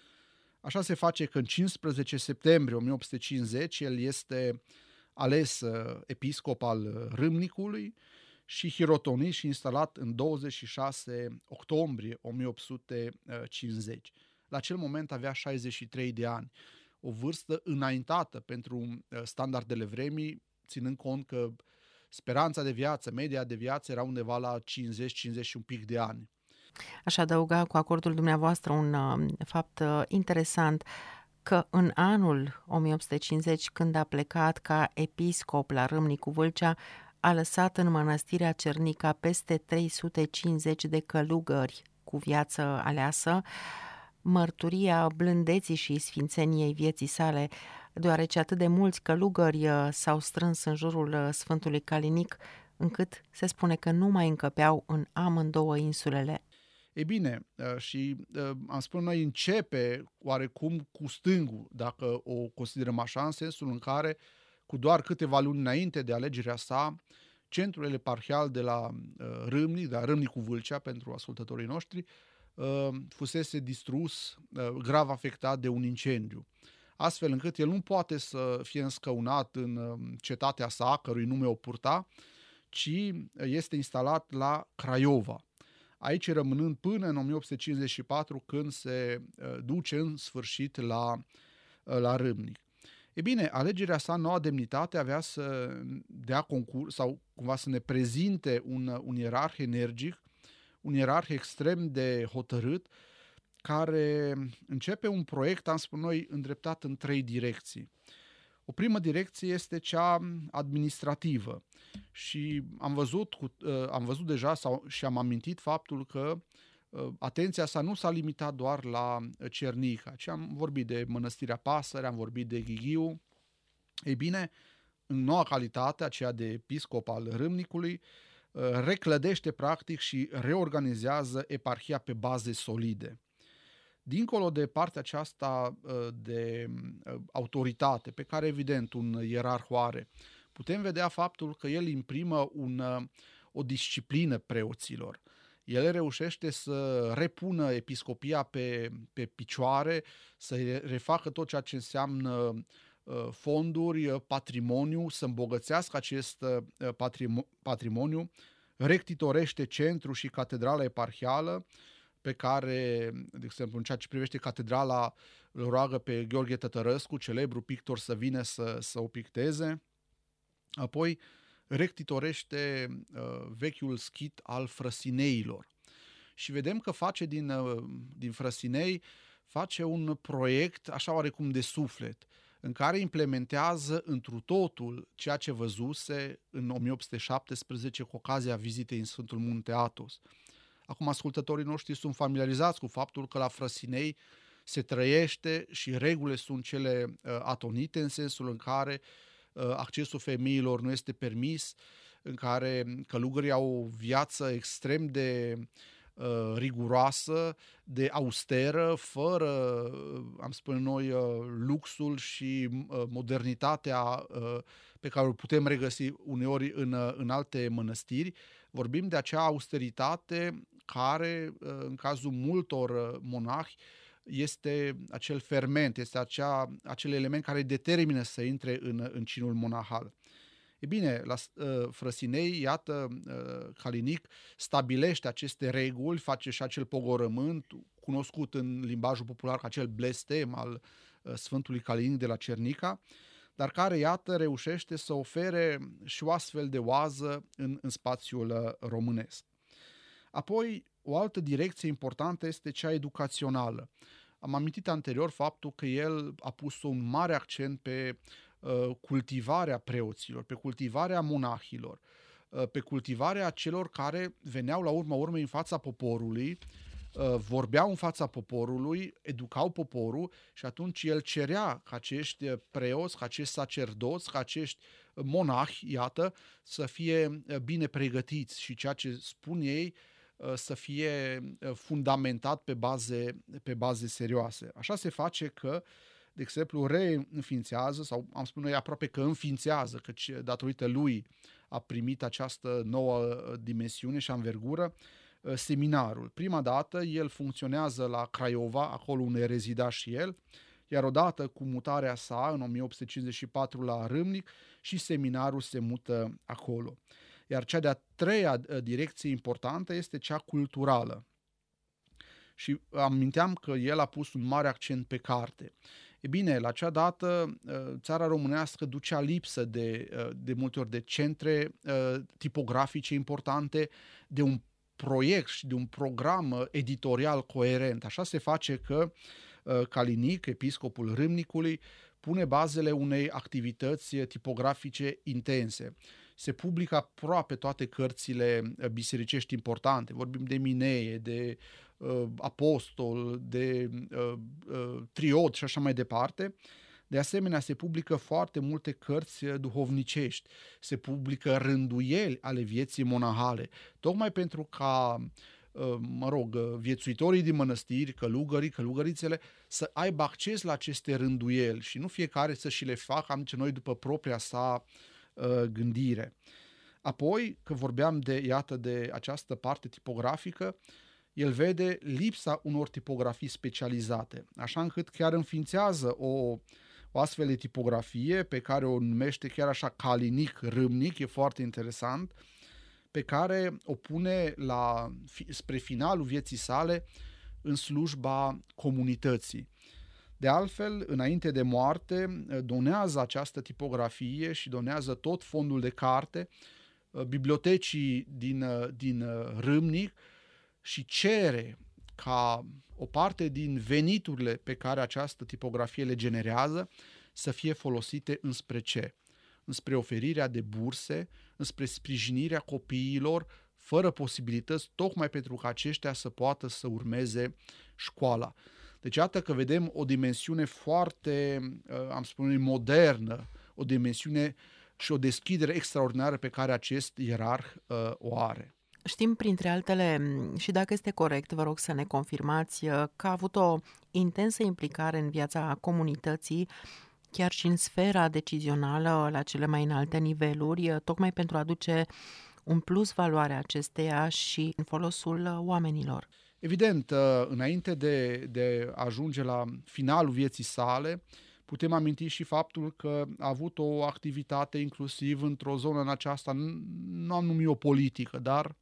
Așa se face că în cincisprezece septembrie o mie opt sute cincizeci el este ales episcop al Râmnicului și hirotonit și instalat în douăzeci și șase octombrie o mie opt sute cincizeci. La acel moment avea șaizeci și trei de ani, o vârstă înaintată pentru standardele vremii, ținând cont că speranța de viață, media de viață era undeva la cincizeci cincizeci și un pic de ani. Aș adăuga cu acordul dumneavoastră un uh, fapt uh, interesant, că în anul o mie opt sute cincizeci, când a plecat ca episcop la Râmnicu Vâlcea, a lăsat în mănăstirea Cernica peste trei sute cincizeci de călugări cu viață aleasă, mărturia blândeții și sfințeniei vieții sale, deoarece atât de mulți călugări s-au strâns în jurul Sfântului Calinic, încât se spune că nu mai încăpeau în amândouă insulele. E bine, și am spus noi, începe oarecum cu stângul, dacă o considerăm așa, în sensul în care, cu doar câteva luni înainte de alegerea sa, centrul eparhial de la Râmnic, de la Râmnicu Vâlcea, pentru ascultătorii noștri, fusese distrus, grav afectat de un incendiu, astfel încât el nu poate să fie înscăunat în cetatea sa, cărui nume o purta, ci este instalat la Craiova, aici rămânând până în o mie opt sute cincizeci și patru, când se duce în sfârșit la, la Râmnic. E bine, alegerea sa, noua demnitate, avea să dea concurs sau cumva să ne prezinte un, un ierarh energic, un ierarh extrem de hotărât, care începe un proiect, am spus noi, îndreptat în trei direcții. O primă direcție este cea administrativă și am văzut, cu, am văzut deja sau, și am amintit faptul că atenția sa nu s-a limitat doar la Cernica, ci am vorbit de Mănăstirea Pasăre, am vorbit de Ghighiu. Ei bine, în noua calitate, aceea de episcop al Râmnicului, reclădește practic și reorganizează eparhia pe baze solide. Dincolo de partea aceasta de autoritate, pe care evident un ierarh o are, putem vedea faptul că el imprimă un, o disciplină preoților. El reușește să repună episcopia pe, pe picioare, să refacă tot ceea ce înseamnă fonduri, patrimoniu, să îmbogățească acest patrimoniu, rectitorește centrul și catedrala eparhială, pe care, de exemplu, în ceea ce privește catedrala, îl roagă pe Gheorghe Tătărăscu, celebru pictor, să vină să, să o picteze. Apoi rectitorește uh, vechiul schit al Frăsineilor. Și vedem că face din, uh, din Frăsinei, face un proiect așa oarecum de suflet, în care implementează întru totul ceea ce văzuse în o mie opt sute șaptesprezece cu ocazia vizitei în Sfântul Munte Athos. Acum ascultătorii noștri sunt familiarizați cu faptul că la Frăsinei se trăiește și regulile sunt cele uh, atonite, în sensul în care uh, accesul femeilor nu este permis, în care călugării au o viață extrem de uh, riguroasă, de austeră, fără, uh, am spune noi, uh, luxul și uh, modernitatea uh, pe care o putem regăsi uneori în, uh, în alte mănăstiri. Vorbim de acea austeritate care, în cazul multor monahi, este acel ferment, este acea, acel element care determină să intre în, în cinul monahal. E bine, la uh, Frăsinei, iată, uh, Calinic stabilește aceste reguli, face și acel pogorământ, cunoscut în limbajul popular ca acel blestem al uh, Sfântului Calinic de la Cernica, dar care, iată, reușește să ofere și o astfel de oază în, în spațiul uh, românesc. Apoi, o altă direcție importantă este cea educațională. Am amintit anterior faptul că el a pus un mare accent pe uh, cultivarea preoților, pe cultivarea monahilor, uh, pe cultivarea celor care veneau la urma urmei în fața poporului, uh, vorbeau în fața poporului, educau poporul și atunci el cerea ca acești preoți, ca acești sacerdoți, ca acești monahi, iată, să fie bine pregătiți și ceea ce spun ei să fie fundamentat pe baze, pe baze serioase. Așa se face că, de exemplu, reînființează, sau am spune noi aproape că înființează, căci datorită lui a primit această nouă dimensiune și anvergură, seminarul. Prima dată el funcționează la Craiova, acolo unde rezida și el, iar odată cu mutarea sa în o mie opt sute cincizeci și patru la Râmnic și seminarul se mută acolo. Iar cea de-a treia direcție importantă este cea culturală. Și aminteam că el a pus un mare accent pe carte. E bine, la acea dată țara românească ducea lipsă de, de multe ori de centre tipografice importante, de un proiect și de un program editorial coerent. Așa se face că Calinic, episcopul Râmnicului, pune bazele unei activități tipografice intense. Se publică aproape toate cărțile bisericești importante. Vorbim de Minee, de uh, Apostol, de uh, uh, Triod și așa mai departe. De asemenea, se publică foarte multe cărți duhovnicești. Se publică rânduieli ale vieții monahale, tocmai pentru ca mă rog, viețuitorii din mănăstiri, călugării, călugărițele, să aibă acces la aceste rânduieli și nu fiecare să și le facă, am zice noi, după propria sa uh, gândire. Apoi, că vorbeam de, iată, de această parte tipografică, el vede lipsa unor tipografii specializate, așa încât chiar înființează o, o astfel de tipografie pe care o numește chiar așa Calinic Râmnic, e foarte interesant, pe care o pune la, spre finalul vieții sale în slujba comunității. De altfel, înainte de moarte, donează această tipografie și donează tot fondul de carte bibliotecii din, din Râmnic și cere ca o parte din veniturile pe care această tipografie le generează să fie folosite înspre ce? Înspre oferirea de burse, înspre sprijinirea copiilor fără posibilități, tocmai pentru că aceștia să poată să urmeze școala. Deci iată că vedem o dimensiune foarte, am spune, modernă, o dimensiune și o deschidere extraordinară pe care acest ierarh uh, o are. Știm, printre altele, și dacă este corect, vă rog să ne confirmați, că a avut o intensă implicare în viața comunității, chiar și în sfera decizională, la cele mai înalte niveluri, tocmai pentru a aduce un plus valoare acesteia și în folosul oamenilor. Evident, înainte de, de a ajunge la finalul vieții sale, putem aminti și faptul că a avut o activitate inclusiv într-o zonă în aceasta, nu am numit o politică, dar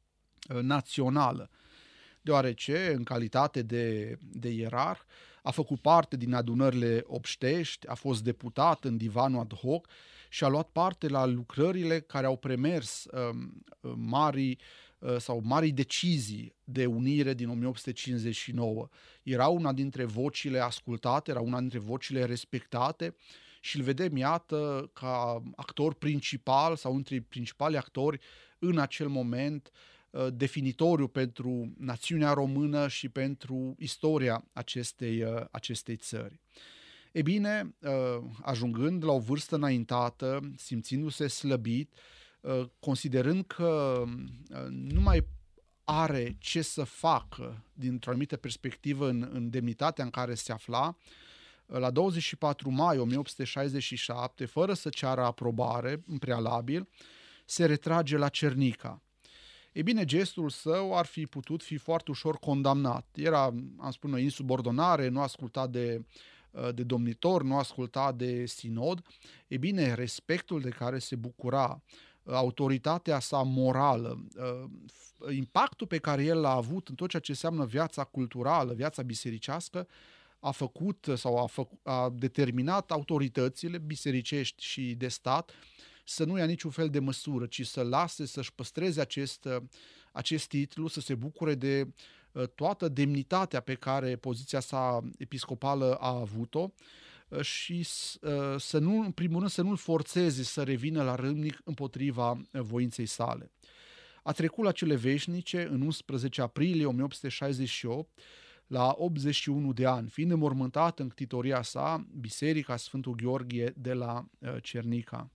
națională, deoarece, în calitate de, de ierarh, a făcut parte din adunările obștești, a fost deputat în divanul ad hoc și a luat parte la lucrările care au premers uh, mari uh, sau mari decizii de unire din o mie opt sute cincizeci și nouă. Era una dintre vocile ascultate, era una dintre vocile respectate și îl vedem, iată, ca actor principal sau între principali actori în acel moment definitoriu pentru națiunea română și pentru istoria acestei, acestei țări. E bine, ajungând la o vârstă înaintată, simțindu-se slăbit, considerând că nu mai are ce să facă dintr-o anumită perspectivă în, în demnitatea în care se afla, la douăzeci și patru mai o mie opt sute șaizeci și șapte, fără să ceară aprobare în prealabil, se retrage la Cernica. Ei bine, gestul său ar fi putut fi foarte ușor condamnat. Era, am spune noi, insubordonare, nu asculta de, de domnitor, nu asculta de sinod. Ei bine, respectul de care se bucura, autoritatea sa morală, impactul pe care el l-a avut în tot ceea ce înseamnă viața culturală, viața bisericească, a făcut sau a, făcut, a determinat autoritățile bisericești și de stat să nu ia niciun fel de măsură, ci să lase să-și păstreze acest, acest titlu, să se bucure de toată demnitatea pe care poziția sa episcopală a avut-o și să nu, în primul rând, să nu-l forțeze să revină la râmnic împotriva voinței sale. A trecut la cele veșnice în unsprezece aprilie o mie opt sute șaizeci și opt, la optzeci și unu de ani, fiind înmormântat în ctitoria sa, Biserica Sfântul Gheorghe de la Cernica.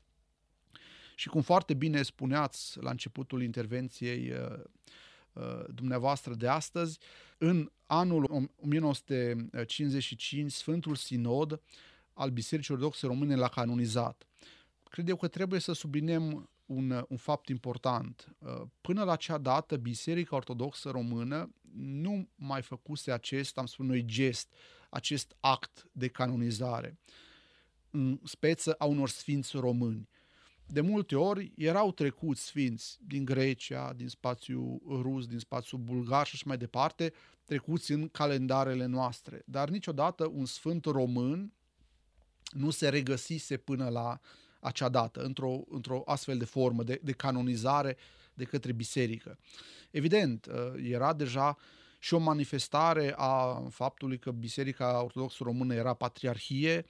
Și cum foarte bine spuneați la începutul intervenției dumneavoastră de astăzi, în anul o mie nouă sute cincizeci și cinci, Sfântul Sinod al Bisericii Ortodoxe Române l-a canonizat. Cred eu că trebuie să subliniem un, un fapt important. Până la acea dată, Biserica Ortodoxă Română nu mai făcuse acest, am spus noi, gest, acest act de canonizare în speță a unor sfinți români. De multe ori erau trecuți sfinți din Grecia, din spațiul rus, din spațiul bulgar și așa mai departe, trecuți în calendarele noastre. Dar niciodată un sfânt român nu se regăsise până la acea dată, într-o, într-o astfel de formă de, de canonizare de către biserică. Evident, era deja și o manifestare a faptului că Biserica Ortodoxă Română era patriarhie,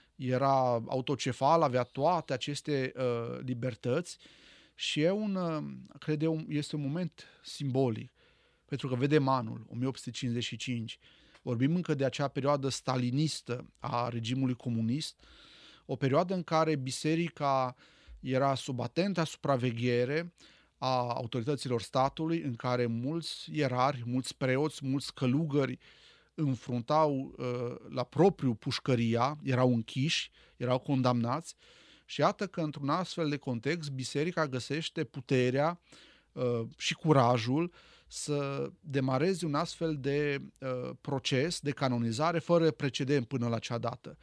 era autocefal, avea toate aceste uh, libertăți și e un, uh, cred eu, este un moment simbolic, pentru că vedem anul o mie opt sute cincizeci și cinci, vorbim încă de acea perioadă stalinistă a regimului comunist, o perioadă în care biserica era sub atentă supraveghere a autorităților statului, în care mulți ierarhi, mulți preoți, mulți călugări înfruntau uh, la propriu pușcăria, erau închiși, erau condamnați și iată că într-un astfel de context biserica găsește puterea uh, și curajul să demareze un astfel de uh, proces de canonizare fără precedent până la acea dată.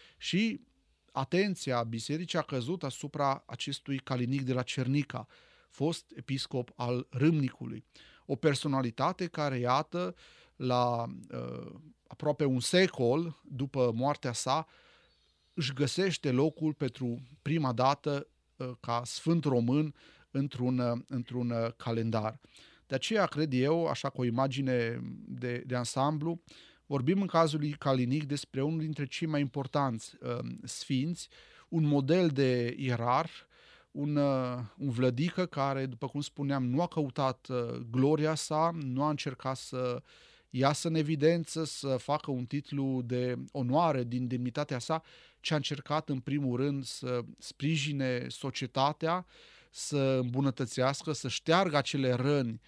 Și atenția bisericii a căzut asupra acestui Calinic de la Cernica, fost episcop al Râmnicului, o personalitate care, iată, la uh, aproape un secol după moartea sa, își găsește locul pentru prima dată uh, ca sfânt român într-un, uh, într-un uh, calendar. De aceea cred eu, așa cu o imagine de, de ansamblu, vorbim în cazul lui Calinic despre unul dintre cei mai importanți uh, sfinți, un model de ierarh, un, uh, un vlădică care, după cum spuneam, nu a căutat uh, gloria sa, nu a încercat să iasă în evidență, să facă un titlu de onoare din demnitatea sa, ci a încercat în primul rând să sprijine societatea, să îmbunătățească, să șteargă acele răni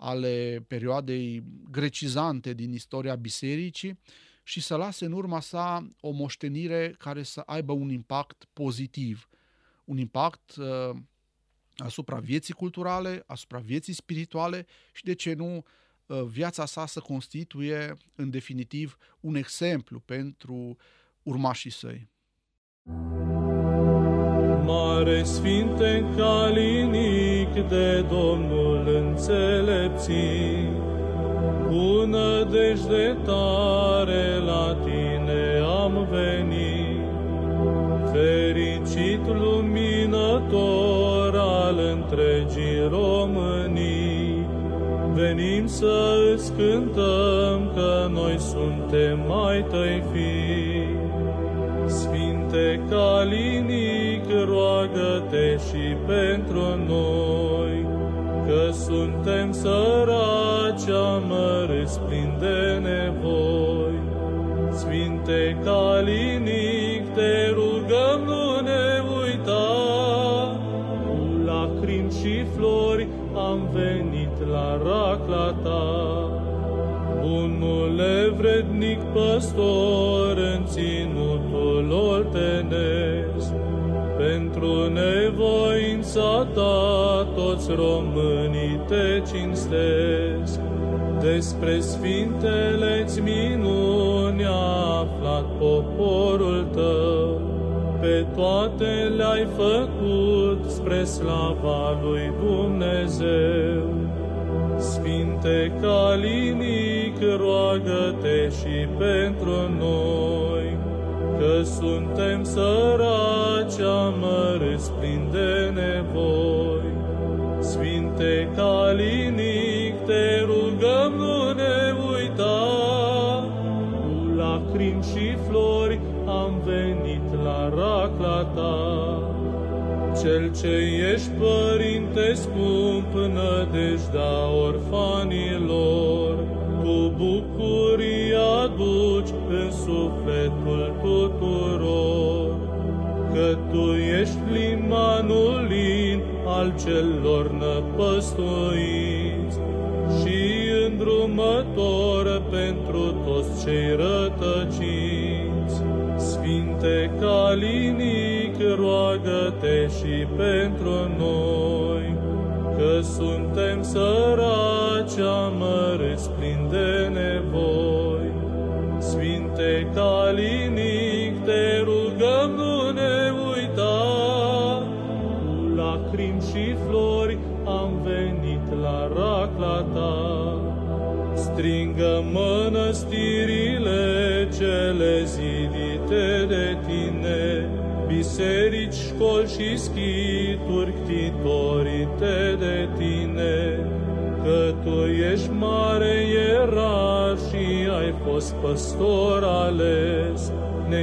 ale perioadei grecizante din istoria bisericii și să lase în urma sa o moștenire care să aibă un impact pozitiv, un impact uh, asupra vieții culturale, asupra vieții spirituale și, de ce nu, uh, viața sa să constituie în definitiv un exemplu pentru urmașii săi. Mare Sfinte Calinic de Domnul înțelepții, cu nădejde tare la tine am venit, fericit luminător al întregii Românii, venim să îți cântăm că noi suntem ai tăi fii. Sfinte Calinic, roagă-te și pentru noi, că suntem săraci, amărâți, plini de nevoi. Sfinte Calinic, te rugăm, nu ne uita, cu lacrimi și flori am venit la racla ta. Bunule vrednic păstor în ținutul oltenesc, pentru nevoința ta toți românii te cinstesc. Despre sfintele-ți minuni a aflat poporul tău, pe toate le-ai făcut spre slava lui Dumnezeu. Sfinte Calinic, roagă-te și pentru noi, că suntem săraci, amărâți, plini de Sfinte Calinic, te rugăm, nu ne uita, cu lacrimi și flori am venit la racla ta. Cel ce ești, Părinte scump, nădejdea orfanilor, cu bucurie aduci în sufletul tuturor, că Tu ești limanul lin al celor năpăstuiți și îndrumător pentru toți cei rătăciți. Sfinte Calinic, roagă-te și pentru noi, că suntem săraci, amărâți, plini de nevoi. Sfinte Calinic, te rugăm, nu ne uita, cu lacrimi și flori am venit la racla ta. Strigă mănăstirile cele zidite de Tine, biserici, școli și schituri ctitorite de Tine, că Tu ești mare ierar și ai fost păstor ales,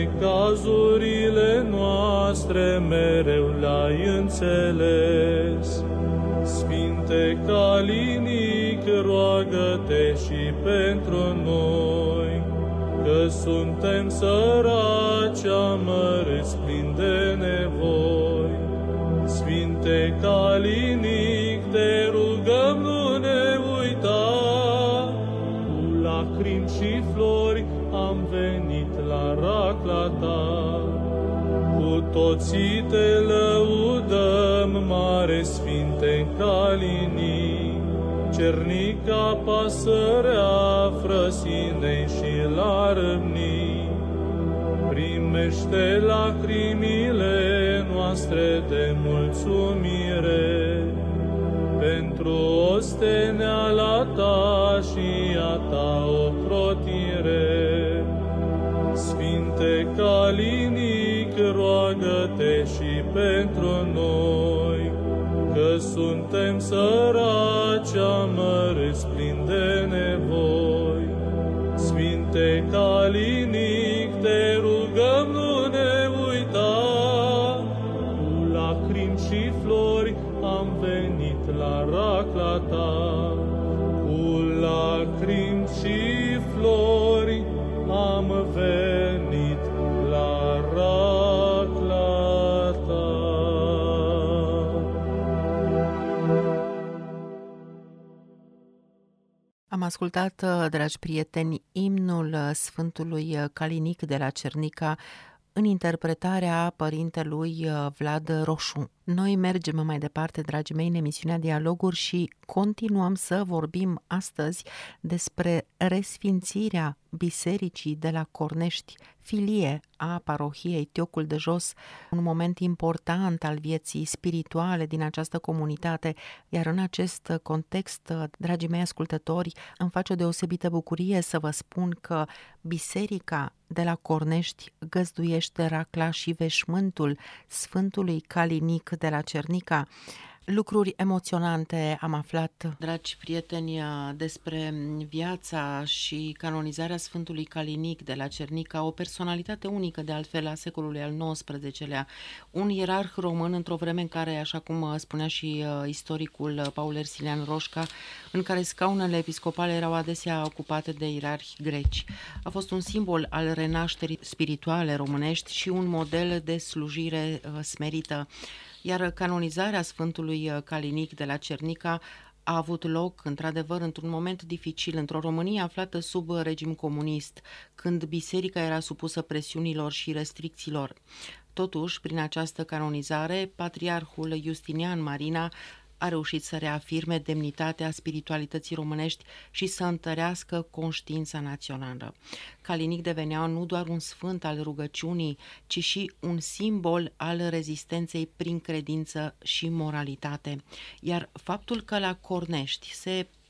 necazurile noastre mereu le-ai înțeles. Sfinte Calinic, roagă-te și pentru noi, că suntem săraci, amărâți, plini de nevoi. Sfinte Calinic, te rugăm, nu ne uita, cu lacrimi și flori am venit la racla ta. Cu toții te lăudăm, mare Sfinte Calinic, cernica, pasărea frăsinei și la râmnii. Primește lacrimile noastre de mulțumire, pentru osteneala Ta și a Ta ocrotire. Sfinte Calinic, roagă-te și pentru noi, că suntem săraci, amărâți, plini de nevoi. Sfinte Calinic, te rugăm, nu ne uita, cu lacrimi și flori am venit la racla Ta. Cu lacrimi și flori am venit la racla Ta. Am ascultat, dragi prieteni, imnul Sfântului Calinic de la Cernica în interpretarea părintelui Vlad Roșu. Noi mergem mai departe, dragii mei, în emisiunea Dialoguri și continuăm să vorbim astăzi despre resfințirea bisericii de la Cornești, filie a parohiei Tiocul de Jos, un moment important al vieții spirituale din această comunitate, iar în acest context, dragii mei ascultători, îmi face o deosebită bucurie să vă spun că biserica de la Cornești găzduiește racla și veșmântul Sfântului Calinic de la Cernica. Lucruri emoționante am aflat, dragi prieteni, despre viața și canonizarea Sfântului Calinic de la Cernica, o personalitate unică de altfel a secolului al nouăsprezecelea, un ierarh român într-o vreme în care, așa cum spunea și istoricul Paul Ersilian Roșca, în care scaunele episcopale erau adesea ocupate de ierarhi greci. A fost un simbol al renașterii spirituale românești și un model de slujire smerită. Iar canonizarea Sfântului Calinic de la Cernica a avut loc, într-adevăr, într-un moment dificil, într-o Românie aflată sub regim comunist, când biserica era supusă presiunilor și restricțiilor. Totuși, prin această canonizare, patriarhul Justinian Marina a reușit să reafirme demnitatea spiritualității românești și să întărească conștiința națională. Calinic devenea nu doar un sfânt al rugăciunii, ci și un simbol al rezistenței prin credință și moralitate. Iar faptul că la Cornești se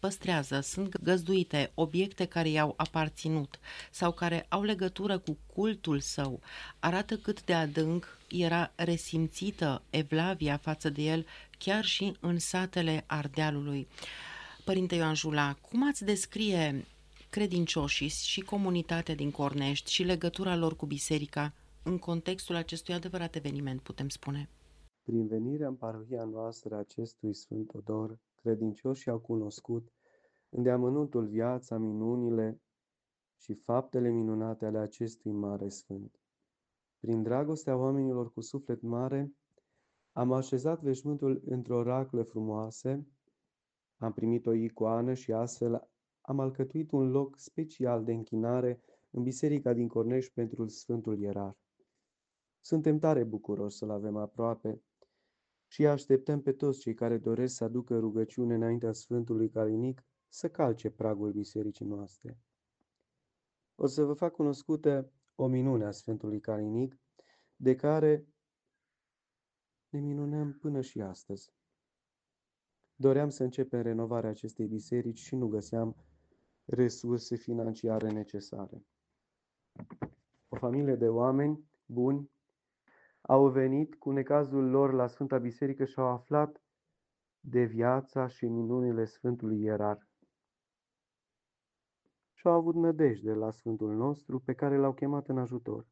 păstrează, sunt găzduite obiecte care i-au aparținut sau care au legătură cu cultul său, arată cât de adânc era resimțită evlavia față de el chiar și în satele Ardealului. Părinte Ioan Jula, cum ați descrie credincioșii și comunitatea din Cornești și legătura lor cu biserica în contextul acestui adevărat eveniment, putem spune? Prin venirea în parohia noastră acestui Sfânt Odor, credincioșii au cunoscut îndeamănuntul viața, minunile și faptele minunate ale acestui mare sfânt. Prin dragostea oamenilor cu suflet mare, am așezat veșmântul într-o raclă frumoase, am primit o icoană și astfel am alcătuit un loc special de închinare în biserica din Cornești pentru Sfântul Ierar. Suntem tare bucuroși să-l avem aproape și așteptăm pe toți cei care doresc să aducă rugăciune înaintea Sfântului Calinic să calce pragul bisericii noastre. O să vă fac cunoscută o minune a Sfântului Calinic, de care ne minunăm până și astăzi. Doream să începem renovarea acestei biserici și nu găseam resurse financiare necesare. O familie de oameni buni au venit cu necazul lor la Sfânta Biserică și au aflat de viața și minunile Sfântului Ierar. Și au avut nădejde la Sfântul nostru pe care l-au chemat în ajutor.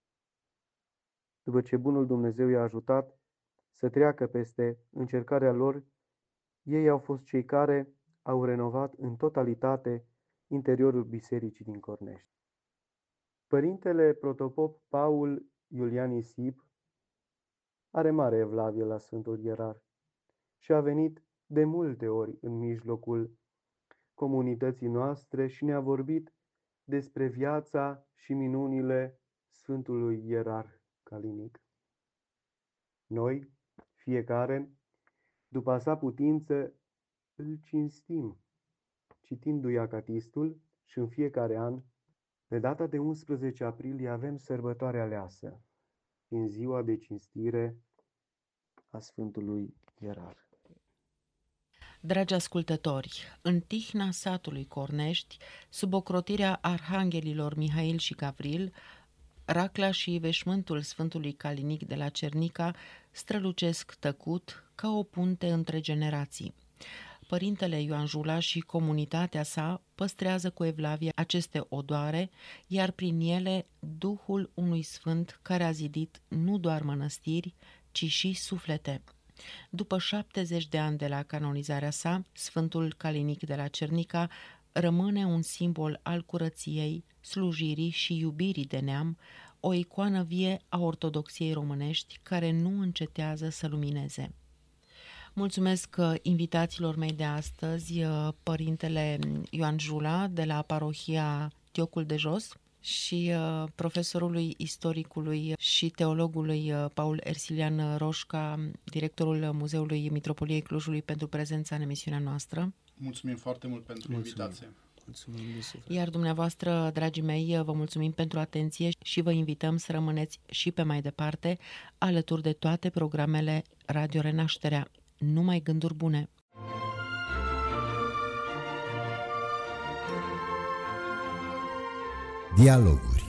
După ce bunul Dumnezeu i-a ajutat să treacă peste încercarea lor, ei au fost cei care au renovat în totalitate interiorul bisericii din Cornești. Părintele protopop Paul Iulian Isip are mare evlavie la Sfântul Ierar și a venit de multe ori în mijlocul comunității noastre și ne-a vorbit despre viața și minunile Sfântului Ierar Calinic. Noi, fiecare, după a sa putință, îl cinstim, citindu-i acatistul și în fiecare an, pe data de unsprezece aprilie, avem sărbătoarea aleasă, în ziua de cinstire a Sfântului Ierar. Dragi ascultători, în tihna satului Cornești, sub ocrotirea arhanghelilor Mihail și Gavril, racla și veșmântul Sfântului Calinic de la Cernica strălucesc tăcut ca o punte între generații. Părintele Ioan Jula și comunitatea sa păstrează cu evlavie aceste odoare, iar prin ele Duhul unui sfânt care a zidit nu doar mănăstiri, ci și suflete. După șaptezeci de ani de la canonizarea sa, Sfântul Calinic de la Cernica rămâne un simbol al curăției, slujirii și iubirii de neam, o icoană vie a ortodoxiei românești care nu încetează să lumineze. Mulțumesc invitațiilor mei de astăzi, părintele Ioan Jula de la parohia Tiocul de Jos și profesorului istoricului și teologului Paul Ersilian Roșca, directorul Muzeului Mitropoliei Clujului, pentru prezența în emisiunea noastră. Mulțumim foarte mult pentru Mulțumim. invitație. Mulțumim de suflet. Iar dumneavoastră, dragii mei, vă mulțumim pentru atenție și vă invităm să rămâneți și pe mai departe alături de toate programele Radio Renașterea. Numai gânduri bune! Dialoguri